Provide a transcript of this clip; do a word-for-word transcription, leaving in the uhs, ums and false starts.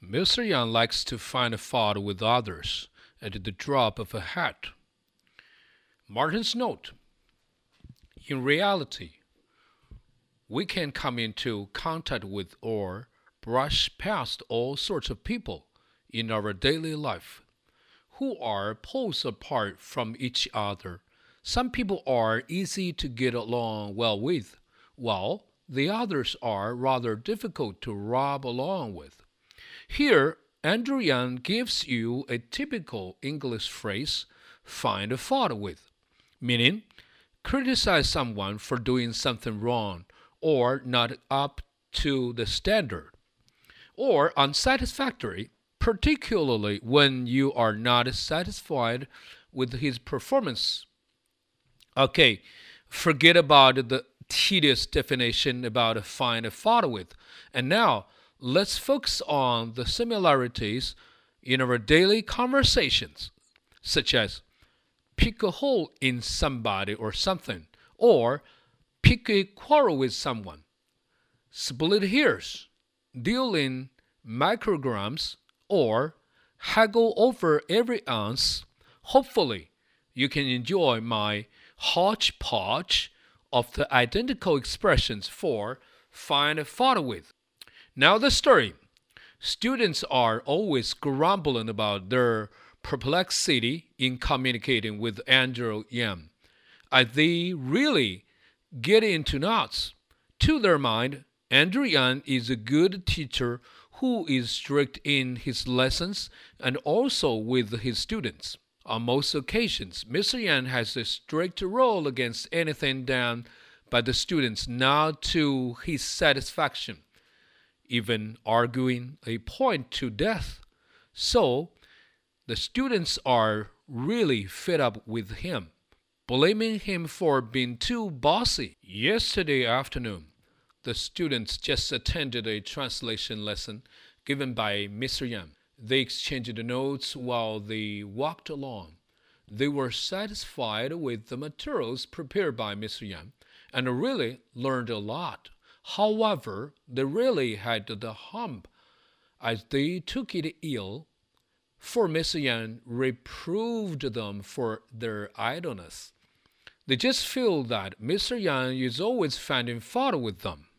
Mister Yang likes to find fault with others at the drop of a hat. Martin's note: in reality, we can come into contact with or brush past all sorts of people in our daily life who are poles apart from each other. Some people are easy to get along well with, while the others are rather difficult to rub along with. Here, Andrew Yang gives you a typical English phrase, find fault with, meaning criticize someone for doing something wrong or not up to the standard, or unsatisfactory, particularly when you are not satisfied with his performance. Okay, forget about the tedious definition about find fault with, and now let's focus on the similarities in our daily conversations, such as pick a hole in somebody or something, or pick a quarrel with someone, split hairs, deal in micrograms, or haggle over every ounce. Hopefully, you can enjoy my hodgepodge of the identical expressions for find fault with. Now the story. Students are always grumbling about their perplexity in communicating with Andrew Yang, as they really get into knots. To their mind, Andrew Yang is a good teacher who is strict in his lessons and also with his students. On most occasions, Mister Yang has a strict rule against anything done by the students not to his satisfaction, even arguing a point to death. So, the students are really fed up with him, blaming him for being too bossy. Yesterday afternoon, the students just attended a translation lesson given by Mister Yang. They exchanged notes while they walked along. They were satisfied with the materials prepared by Mister Yang and really learned a lot. However, they really had the hump as they took it ill, for Mister Yang reproved them for their idleness. They just feel that Mister Yang is always finding fault with them.